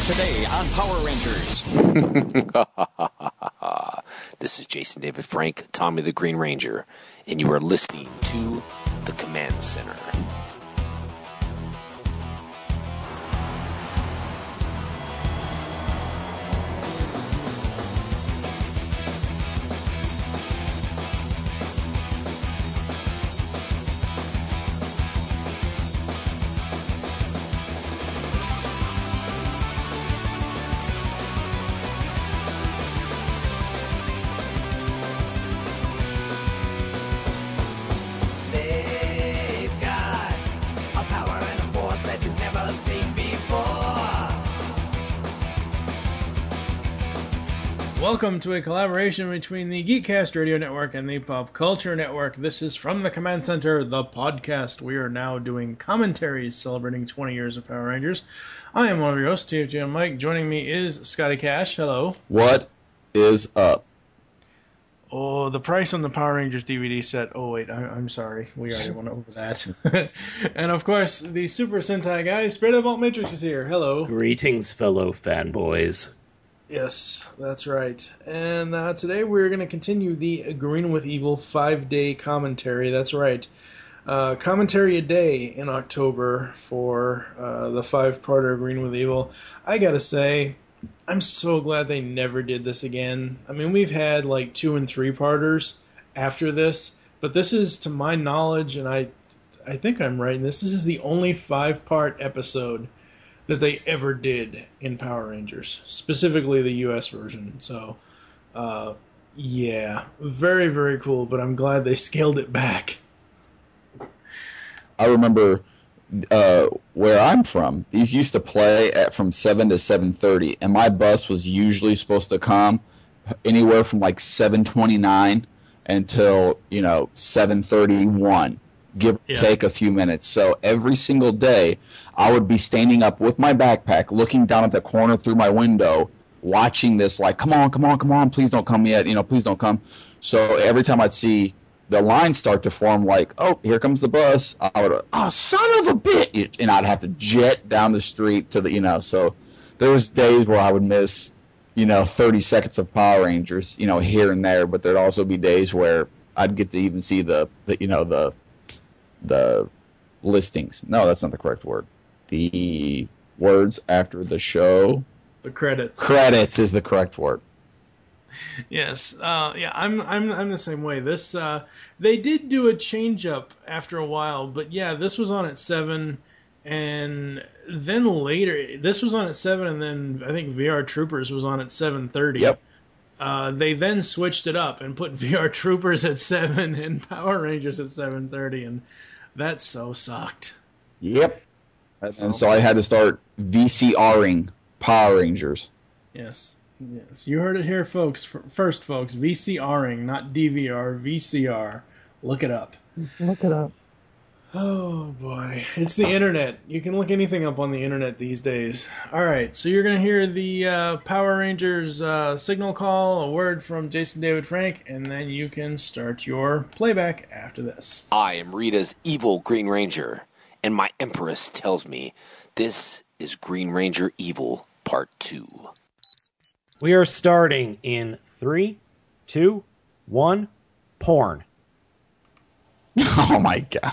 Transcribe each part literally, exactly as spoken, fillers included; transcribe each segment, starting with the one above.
Today on Power Rangers. This is Jason David Frank, Tommy the Green Ranger, and you are listening to the Command Center. Welcome to a collaboration between the Geekcast Radio Network and the Pop Culture Network. This is From the Command Center, the podcast. We are now doing commentaries celebrating twenty years of Power Rangers. I am one of your hosts, T F J and Mike. Joining me is Scotty Cash. Hello. What is up? Oh, the price on the Power Rangers D V D set. Oh, wait, I, I'm sorry. We already went over that. And, of course, the Super Sentai guy, Spirit of Vault Matrix, is here. Hello. Greetings, fellow fanboys. Yes, that's right. And uh, today we're going to continue the Agreeing with Evil five-day commentary. That's right. Uh, commentary a day in October for uh, the five-parter Agreeing with Evil. I gotta say, I'm so glad they never did this again. I mean, we've had like two and three-parters after this, but this is, to my knowledge, and I, I think I'm right in this, this is the only five-part episode that they ever did in Power Rangers, specifically the U S version. So, uh, yeah, very, very cool, but I'm glad they scaled it back. I remember uh, where I'm from, these used to play at from seven to seven thirty, and my bus was usually supposed to come anywhere from like seven twenty-nine until, you know, seven thirty-one. Give or Yeah. take a few minutes. So every single day, I would be standing up with my backpack, looking down at the corner through my window, watching this like, come on, come on, come on, please don't come yet, you know, please don't come. So every time I'd see the line start to form, like, oh, here comes the bus, I would, oh, son of a bitch, and I'd have to jet down the street to the, you know, so there was days where I would miss, you know, thirty seconds of Power Rangers, you know, here and there, but there'd also be days where I'd get to even see the, the you know, the, the listings. No, that's not the correct word. The words after the show. The credits. Credits is the correct word. Yes, uh, yeah, I'm I'm I'm the same way. This uh, they did do a change up after a while, but yeah, this was on at seven, and then later this was on at seven, and then I think V R Troopers was on at seven thirty. Yep. Uh, they then switched it up and put V R Troopers at seven and Power Rangers at seven thirty, and that so sucked. Yep. And so I had to start VCRing Power Rangers. Yes, yes, you heard it here, folks. First, folks, VCRing, not D V R, V C R. Look it up. Look it up. Oh boy, it's the internet. You can look anything up on the internet these days. All right, so you're gonna hear the uh, Power Rangers uh, signal call, a word from Jason David Frank, and then you can start your playback after this. I am Rita's evil Green Ranger, and my Empress tells me this is Green Ranger Evil Part two. We are starting in three, two, one, porn. Oh my god.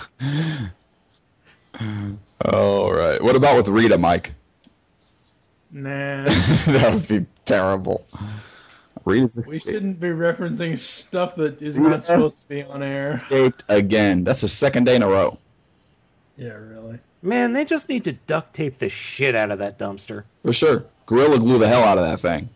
All right. What about with Rita, Mike? Nah, That would be terrible. Rita's we shouldn't be referencing stuff that is not supposed to be on air. escaped again. That's the second day in a row. Yeah, really. Man, they just need to duct tape the shit out of that dumpster. For sure. Gorilla glue the hell out of that thing.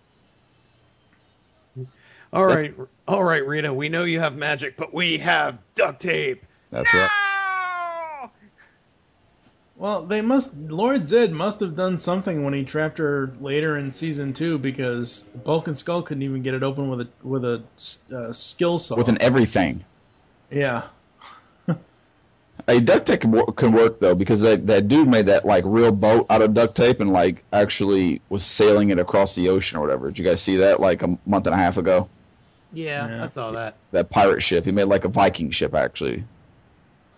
All right, all right, Rita, we know you have magic, but we have duct tape. That's no! right. Well, they must. Lord Zed must have done something when he trapped her later in season two, because Bulk and Skull couldn't even get it open with a with a uh, skill saw. With an everything. Yeah. Hey, duct tape can work, can work though, because that, that dude made that like real boat out of duct tape and like actually was sailing it across the ocean or whatever. Did you guys see that like a month and a half ago? Yeah, Yeah. I saw that. That pirate ship. He made like a Viking ship actually.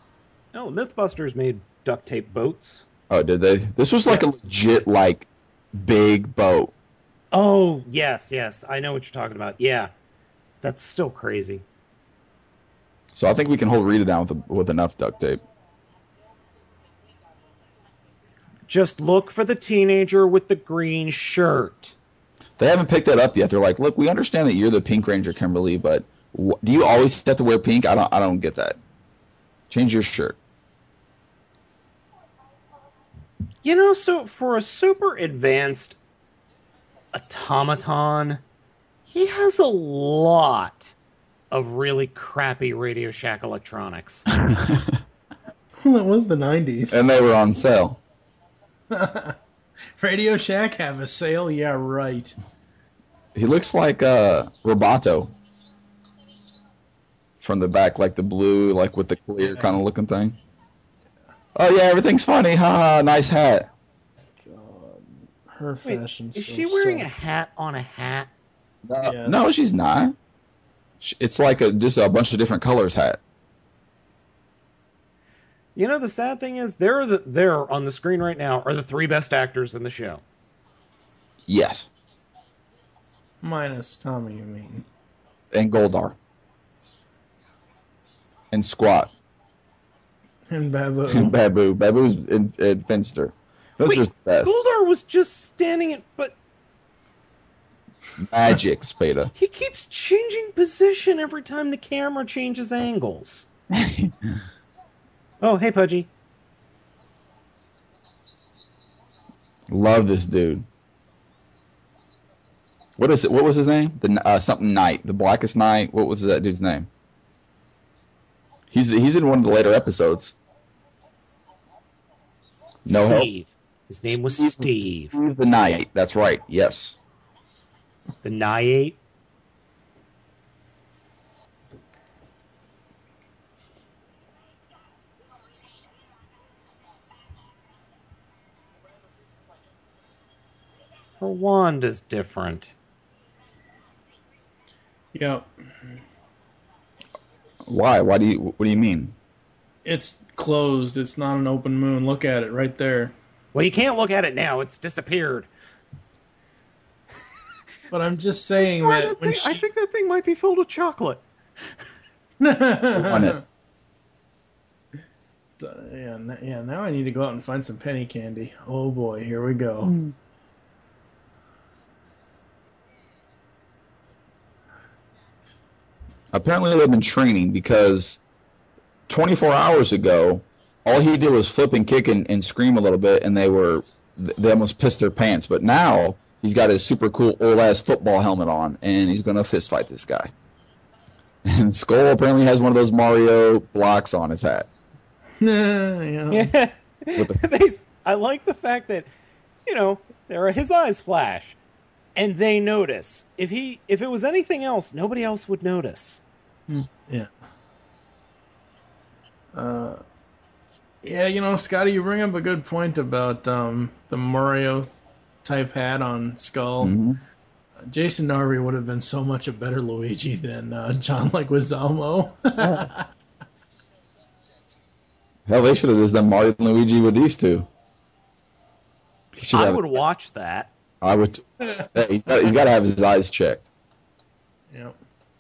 No, Mythbusters made duct tape boats. Oh, did they? This was like a legit like big boat. Oh, yes, yes. I know what you're talking about. Yeah. That's still crazy. So I think we can hold Rita down with, with enough duct tape. Just look for the teenager with the green shirt. They haven't picked that up yet. They're like, look, we understand that you're the Pink Ranger, Kimberly, but wh- do you always have to wear pink? I don't I don't get that. Change your shirt. You know, so for a super advanced automaton, he has a lot of really crappy Radio Shack electronics. Well, it was the nineties. And they were on sale. Radio Shack have a sale? Yeah, right. He looks like uh, Roboto from the back, like the blue, like with the clear kind of looking thing. Oh yeah, everything's funny. Ha ha, nice hat. God, her Wait, fashion. is she wearing a hat on a hat? Uh, Yes. No, she's not. Sh- It's like a just a bunch of different colors hat. You know, the sad thing is, they're the, there on the screen right now are the three best actors in the show. Yes, Minus Tommy, you mean? and Goldar. And Squat. And Babu. And Babu. Babu's in, in Finster. Those Wait, are the best. Goldar was just standing at, but Magic, Spada. he keeps changing position every time the camera changes angles. Oh, hey, Pudgy. Love this dude. What is it? What was his name? The uh, something Knight, the Blackest Knight. What was that dude's name? He's he's in one of the later episodes. No help. Steve. His name was Steve. Steve the Knight. That's right. Yes. The Niate. Her wand is different. Yep. Why? Why do you? What do you mean? It's closed. It's not an open moon. Look at it right there. Well, you can't look at it now. It's disappeared. But I'm just I saying swear that that when thing- she... I think that thing might be filled with chocolate. On it. Yeah, n- yeah. Now I need to go out and find some penny candy. Oh boy, here we go. Apparently they've been training because twenty-four hours ago, all he did was flip and kick and, and scream a little bit, and they were they almost pissed their pants. But now he's got his super cool old ass football helmet on, and he's gonna fist fight this guy. And Skull apparently has one of those Mario blocks on his hat. yeah. Yeah. With the- they, I like the fact that, you know, there are his eyes flash, and they notice. If he, if it was anything else, nobody else would notice. Yeah. Uh, yeah, you know, Scotty, you bring up a good point about um, the Mario type hat on Skull. Mhm. Jason Narvi would have been so much a better Luigi than uh, John Leguizamo. Hell, they should have just done Mario and Luigi with these two. He should I have, would watch that. I would. Hey, he's got, he's got to have his eyes checked. Yep.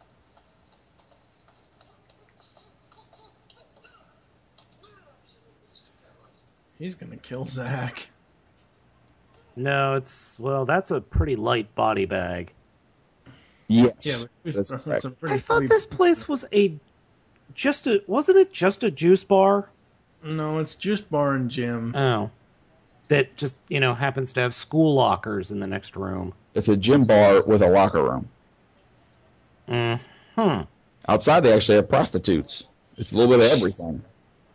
He's gonna kill Zack. No, it's well, that's a pretty light body bag. Yes, Yeah, but he's that's throwing correct. some pretty I thought free- this place was a just a wasn't it just a juice bar? No, it's Juice Bar and Gym. Oh, that just you know happens to have school lockers in the next room. It's a gym bar with a locker room. Mm. Hmm. Outside, they actually have prostitutes. It's a little bit of everything.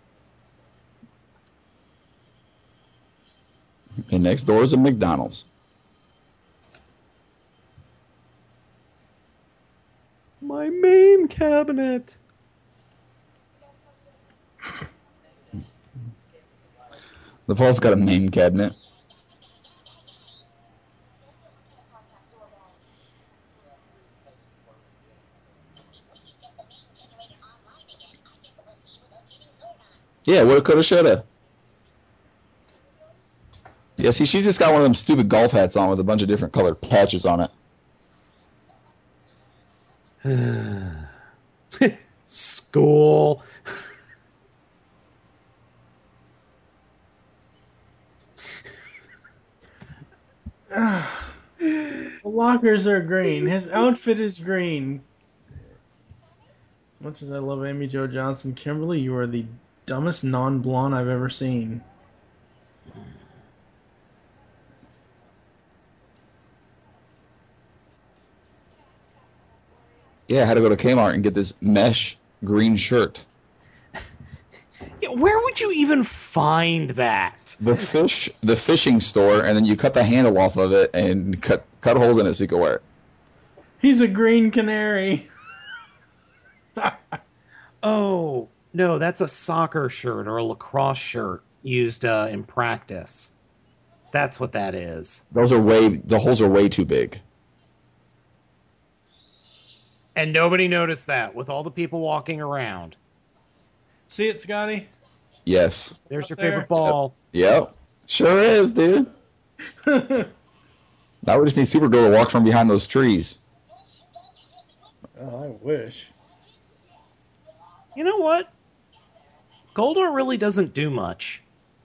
And next door is a McDonald's. My main cabinet. The vault's got a main cabinet. Yeah, woulda, coulda, shoulda. Yeah, Yeah, see, she's just got one of them stupid golf hats on with a bunch of different colored patches on it. School. The lockers are green. His outfit is green. As much as I love Amy Jo Johnson, Kimberly, you are the dumbest non-blonde I've ever seen. Yeah, I had to go to Kmart and get this mesh green shirt. Yeah, where would you even find that? The fish, the fishing store, and then you cut the handle off of it and cut cut holes in it so you can wear it. He's a green canary. Oh, no, that's a soccer shirt or a lacrosse shirt used uh, in practice. That's what that is. Those are way, the holes are way too big. And nobody noticed that with all the people walking around. See it, Scotty? Yes. There's Up your there. favorite ball. Yep. Sure is, dude. Now we just need Supergirl to walk from behind those trees. Oh, I wish. You know what? Goldar really doesn't do much.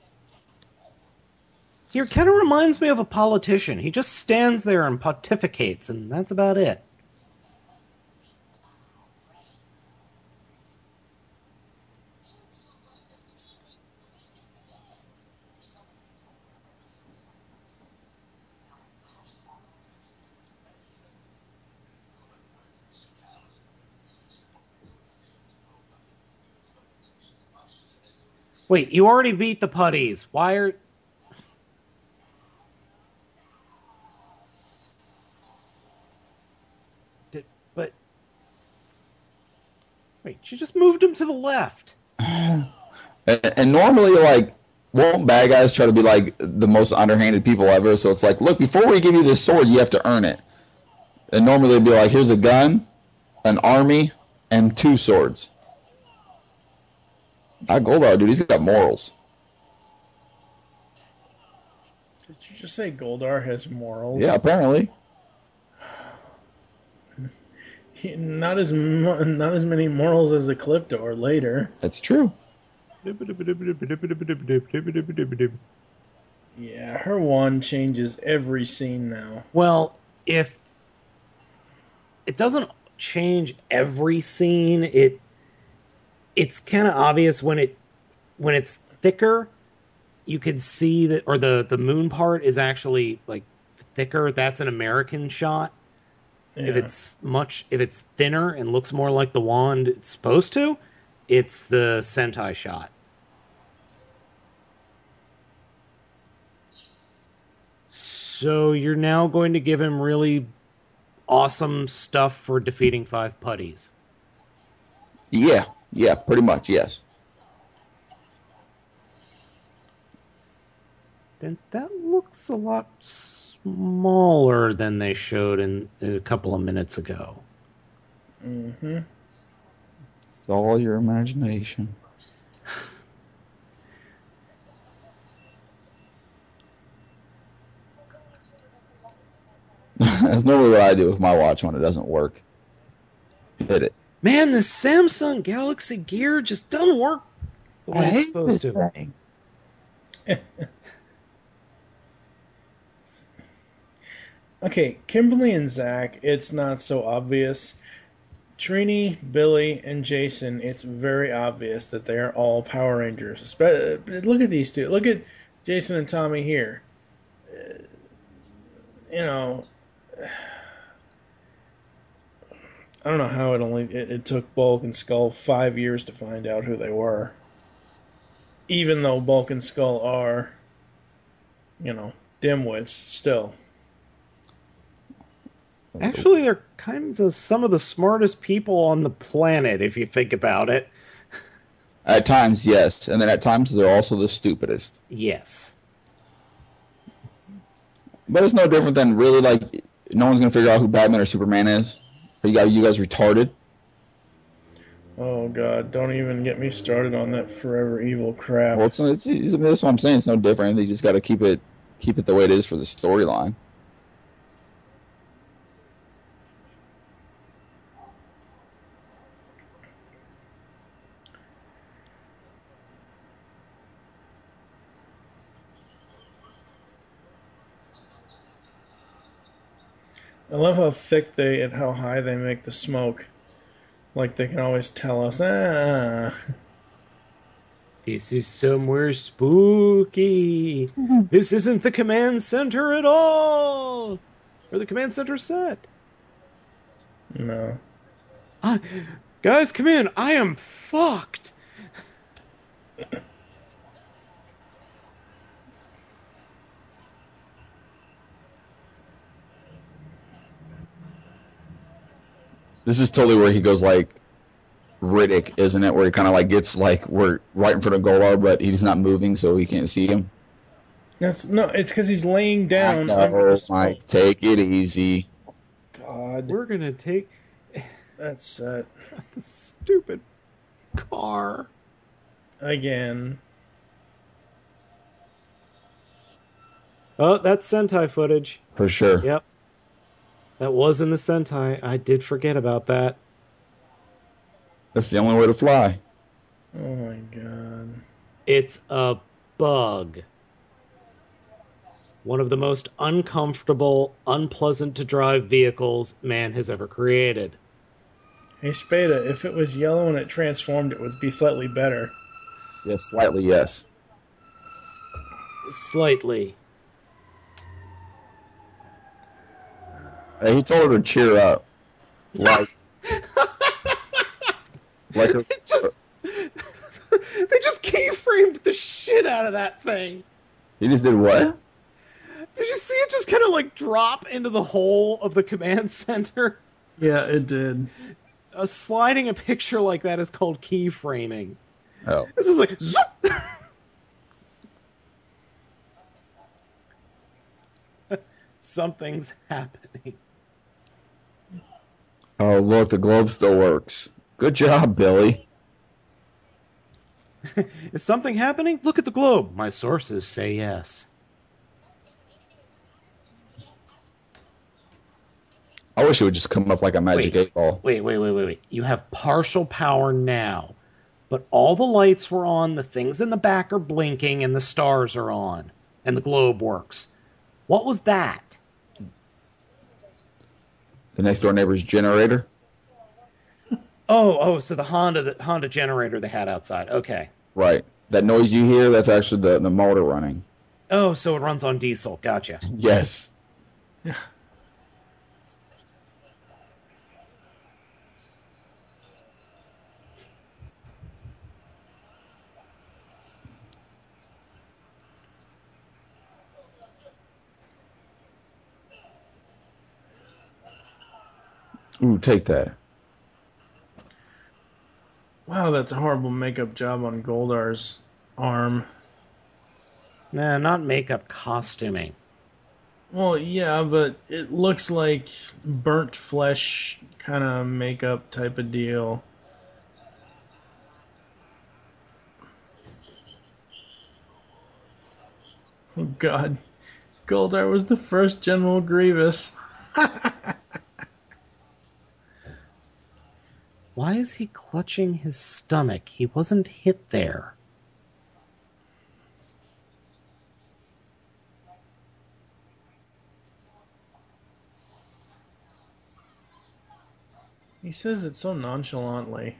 He kind of reminds me of a politician. He just stands there and pontificates, and that's about it. Wait, you already beat the putties. Why are... Did, but... Wait, she just moved him to the left. And, and normally, like, won't bad guys try to be, like, the most underhanded people ever? So it's like, look, before we give you this sword, you have to earn it. And normally they'd be like, here's a gun, an army, and two swords. Not Goldar, dude. He's got morals. Did you just say Goldar has morals? Yeah, apparently. He, not as mu- not as many morals as Ecliptor later. That's true. Yeah, her wand changes every scene now. Well, if it doesn't change every scene, it it's kind of obvious when it when it's thicker. You can see that, or the the moon part is actually like thicker. That's an American shot. Yeah. If it's much, if it's thinner and looks more like the wand it's supposed to, it's the Sentai shot. So you're now going to give him really awesome stuff for defeating five putties. Yeah, yeah, pretty much, yes. Then that looks a lot smaller than they showed in a couple of minutes ago. Mm-hmm. It's all your imagination. That's normally what I do with my watch when it doesn't work. Hit it. Man, this Samsung Galaxy Gear just doesn't work the way it's supposed to. Okay, Kimberly and Zach, it's not so obvious. Trini, Billy, and Jason, it's very obvious that they are all Power Rangers. Spe- Look at these two. Look at Jason and Tommy here. Uh, you know, I don't know how it only it, it took Bulk and Skull five years to find out who they were. Even though Bulk and Skull are, you know, dimwits still. Actually, they're kind of some of the smartest people on the planet, if you think about it. At times, yes. And then at times, they're also the stupidest. Yes. But it's no different than really, like, no one's going to figure out who Batman or Superman is. Are you guys, you guys retarded? Oh, God, don't even get me started on that Forever Evil crap. Well, it's, it's, it's, that's what I'm saying. It's no different. They just got to keep it keep it the way it is for the storyline. I love how thick they and how high they make the smoke. Like they can always tell us, ah. This is somewhere spooky. This isn't the command center at all. Or the command center set. No. I, guys, come in. I am fucked. This is totally where he goes like Riddick, isn't it? Where he kind of like gets like we're right in front of Golar, but he's not moving, so we can't see him. That's no. It's because he's laying down. I under know, the smoke. Mike, take it easy. God, We're gonna take that's set the stupid car. again. Oh, that's Sentai footage. For sure. Yep. That was in the Sentai. I did forget about that. That's the only way to fly. Oh my God. It's a bug. One of the most uncomfortable, unpleasant to drive vehicles man has ever created. Hey Spada, if it was yellow and it transformed, it would be slightly better. Yes, slightly, yes. Slightly. Hey, he told her to cheer up. Like, like a, It just they just keyframed the shit out of that thing. he just did what? Did you see it just kind of like drop into the hole of the command center? Yeah, it did. Uh, sliding a picture like that is called keyframing. Oh. This is like zoop! Something's happening. Oh, look, the globe still works. Good job, Billy. Is something happening? Look at the globe. My sources say yes. I wish it would just come up like a magic Wait. eight ball. Wait, wait, wait, wait, wait. You have partial power now, but all the lights were on, the things in the back are blinking, and the stars are on, and the globe works. What was that? The next door neighbor's generator. Oh, oh, so the Honda the Honda generator they had outside. Okay. Right. That noise you hear, that's actually the, the motor running. Oh, so it runs on diesel. Gotcha. Yes. Ooh, take that. Wow, that's a horrible makeup job on Goldar's arm. Nah, not makeup, costuming. Well, yeah, but it looks like burnt flesh kind of makeup type of deal. Oh God, Goldar was the first General Grievous. Why is he clutching his stomach? He wasn't hit there. He says it so nonchalantly.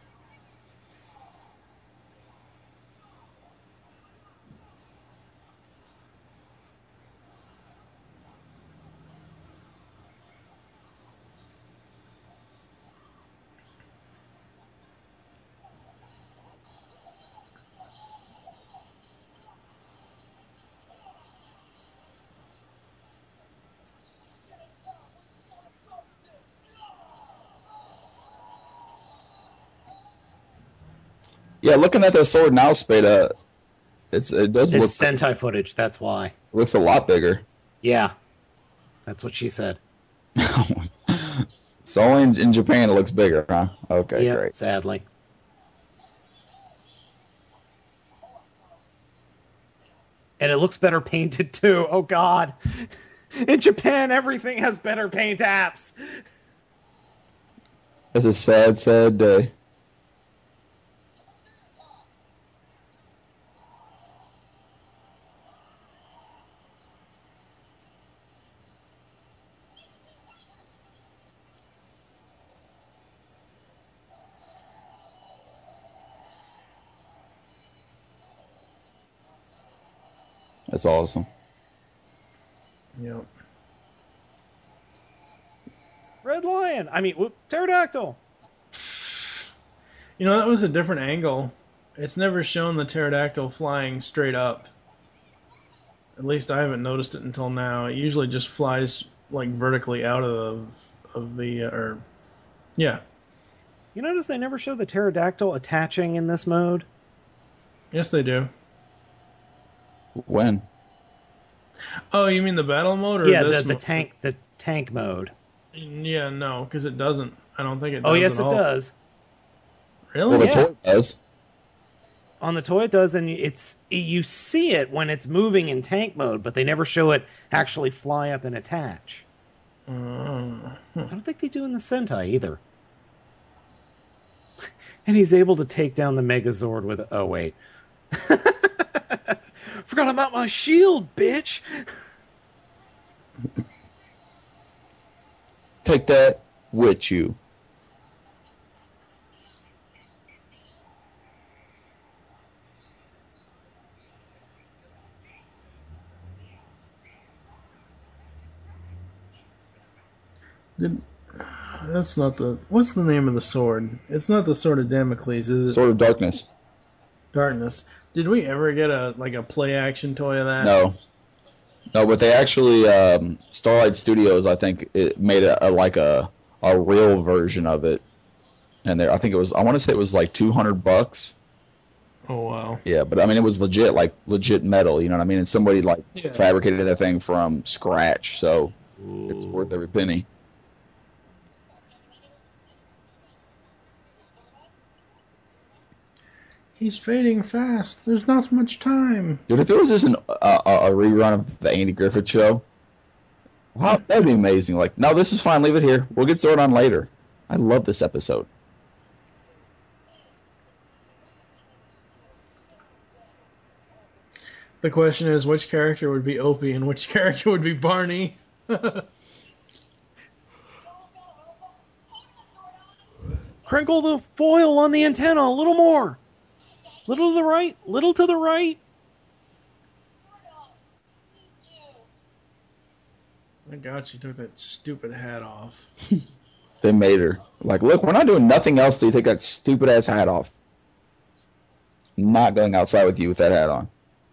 Yeah, looking at the sword now, Spada, it's it does look It's Sentai footage, that's why. looks a lot bigger. Yeah. That's what she said. So only in, in Japan it looks bigger, huh? Okay, Yeah, great. And it looks better painted, too. Oh, God. In Japan, everything has better paint apps. It's a sad, sad day. That's awesome. Yep. Red Lion. I mean, whoop, pterodactyl. You know, that was a different angle. It's never shown the pterodactyl flying straight up. At least I haven't noticed it until now. It usually just flies like vertically out of of the uh, or yeah. You notice they never show the pterodactyl attaching in this mode? Yes, they do. When? Oh, you mean the battle mode or yeah, this the, the mo- tank the tank mode. Yeah, no, because it doesn't. I don't think it does. Oh, yes, at it all. does. Really? Well, the Yeah. toy does. On the toy, it does, and it's you see it when it's moving in tank mode, but they never show it actually fly up and attach. Uh, I don't think they do in the Sentai either. And he's able to take down the Megazord with... Oh, wait. Forgot about my shield, bitch! Take that with you. Did, that's not the... What's the name of the sword? It's not the Sword of Damocles, is it? Sword of Darkness. Darkness. Did we ever get a like a play action toy of that? No. No, but they actually, um, Starlight Studios, I think, it made a, a like a a real version of it. And there, I think it was, I want to say it was like two hundred bucks. Oh, wow. Yeah, but I mean, it was legit, like legit metal, you know what I mean? And somebody like Yeah. fabricated that thing from scratch, so it's worth every penny. He's fading fast. There's not much time. Dude, if it was just an, uh, a, a rerun of the Andy Griffith Show, wow, that'd be amazing. Like, no, this is fine. Leave it here. We'll get Zordon later. I love this episode. The question is, which character would be Opie and which character would be Barney? Crinkle the foil on the antenna a little more. Little to the right, little to the right. Thank God she took that stupid hat off. They made her. Like, look, we're not doing nothing else till you take that stupid ass hat off. I'm not going outside with you with that hat on.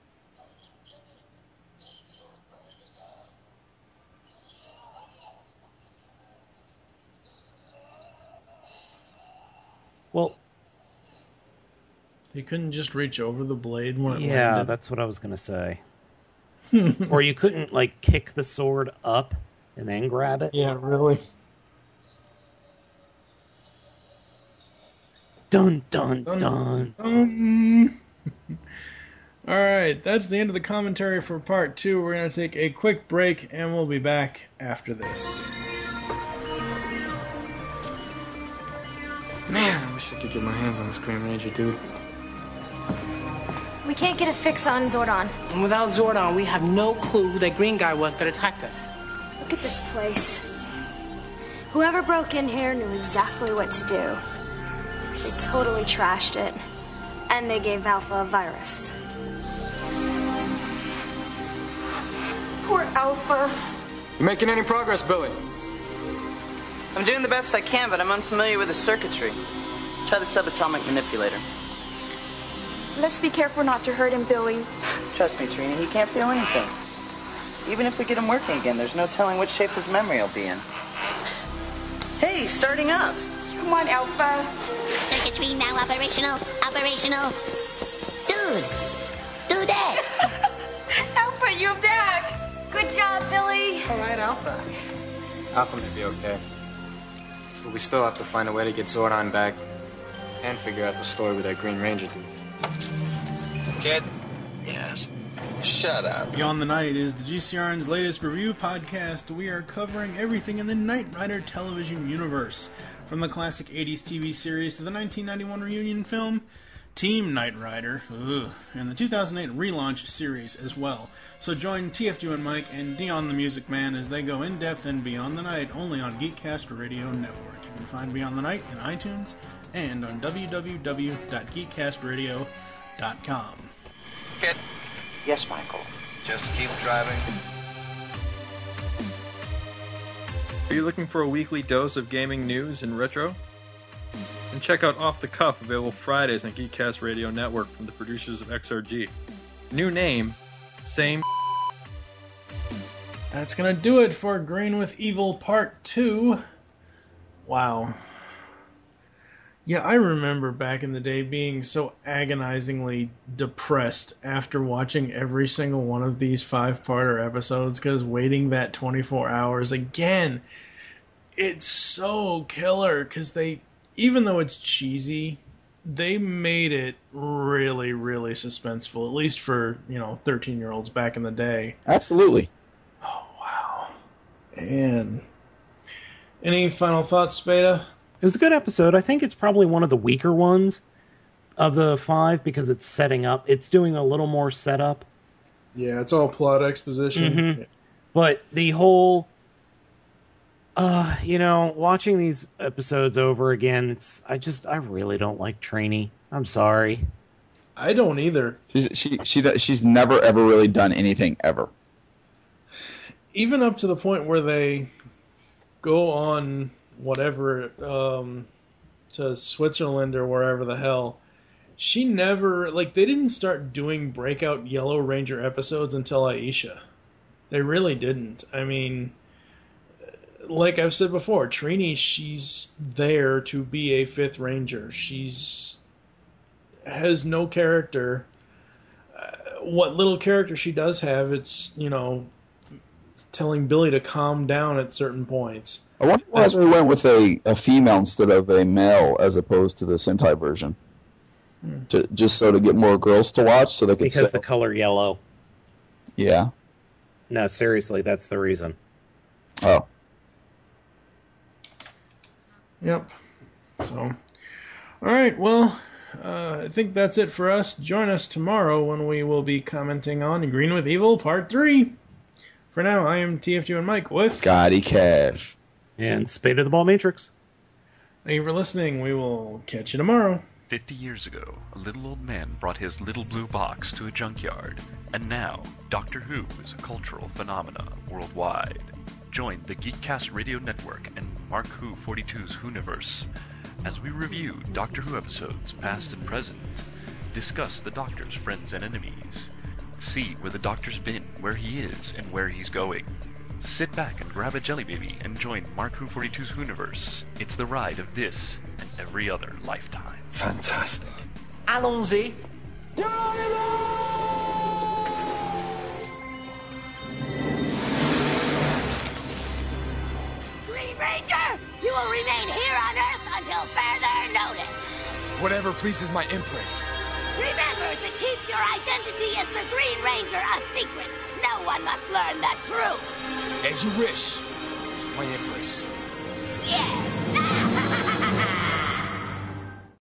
Well, He couldn't just reach over the blade when it yeah, landed. that's what I was going to say. Or you couldn't, like, kick the sword up and then grab it. Yeah, really. Dun, dun, Dun, dun. Um, all right, that's the end of the commentary for part two. We're going to take a quick break, and we'll be back after this. Man, I wish I could get my hands on this Green Ranger, dude. We can't get a fix on Zordon. And without Zordon, we have no clue who that green guy was that attacked us. Look at this place. Whoever broke in here knew exactly what to do. They totally trashed it. And they gave Alpha a virus. Poor Alpha. You making any progress, Billy? I'm doing the best I can, but I'm unfamiliar with the circuitry. Try the subatomic manipulator. Let's be careful not to hurt him, Billy. Trust me, Trina, he can't feel anything. Even if we get him working again, there's no telling which shape his memory will be in. Hey, starting up. Come on, Alpha. Circuitry now operational. Operational. Dude. Do that. Alpha, you're back. Good job, Billy. All right, Alpha. Alpha may be okay. But we still have to find a way to get Zordon back and figure out the story with that Green Ranger dude. Kid? Yes. Shut up. Beyond the Night is the G C R N's latest review podcast. We are covering everything in the Knight Rider television universe, from the classic eighties T V series to the nineteen ninety-one reunion film Team Knight Rider, ugh, and the two thousand eight relaunch series as well. So join T F G and Mike and Dion the Music Man as they go in depth in Beyond the Night, only on Geekcast Radio Network. You can find Beyond the Night in iTunes and on w w w dot geekcast radio dot com. Kid. Yes, Michael. Just keep driving. Are you looking for a weekly dose of gaming news and retro? And check out Off the Cuff, available Fridays on Geekcast Radio Network from the producers of X R G. New name, same. That's gonna do it for Green with Evil Part two. Wow. Yeah, I remember back in the day being so agonizingly depressed after watching every single one of these five-parter episodes, because waiting that twenty-four hours again, it's so killer, because they, even though it's cheesy, they made it really, really suspenseful, at least for, you know, thirteen-year-olds back in the day. Absolutely. Oh, wow. And any final thoughts, Spada? It was a good episode. I think it's probably one of the weaker ones of the five because it's setting up. It's doing a little more setup. Yeah, it's all plot exposition. Mm-hmm. But the whole, uh, you know, watching these episodes over again, it's I just I really don't like Trini. I'm sorry. I don't either. She's she she she's never ever really done anything ever. Even up to the point where they go on whatever, um, to Switzerland or wherever the hell, she never, like, they didn't start doing breakout Yellow Ranger episodes until Aisha. They really didn't. I mean, like I've said before, Trini, she's there to be a fifth Ranger. She's has no character. Uh, what little character she does have, it's, you know, telling Billy to calm down at certain points. I wonder why they went with a, a female instead of a male as opposed to the Sentai version. Hmm. To, just so to get more girls to watch, so they could. Because say, the color yellow. Yeah. No, seriously, that's the reason. Oh. Yep. So, all right. Well, uh, I think that's it for us. Join us tomorrow when we will be commenting on Green with Evil Part Three. For now, I am T F G and Mike with Scotty Cash. And Spade of the Ball Matrix. Thank you for listening. We will catch you tomorrow. Fifty years ago, a little old man brought his little blue box to a junkyard. And now, Doctor Who is a cultural phenomena worldwide. Join the Geekcast Radio Network and Mark Who forty-two's Whoniverse as we review Doctor Who episodes past and present, discuss the Doctor's friends and enemies, see where the Doctor's been, where he is, and where he's going. Sit back and grab a jelly baby and join Mark Who forty-two's Whoniverse. It's the ride of this and every other lifetime. Fantastic. Allons-y. Green Ranger, you will remain here on Earth until further notice. Whatever pleases my Empress. Remember to keep your identity as the Green Ranger a secret. No one must learn the truth. As you wish, my Empress. Yes.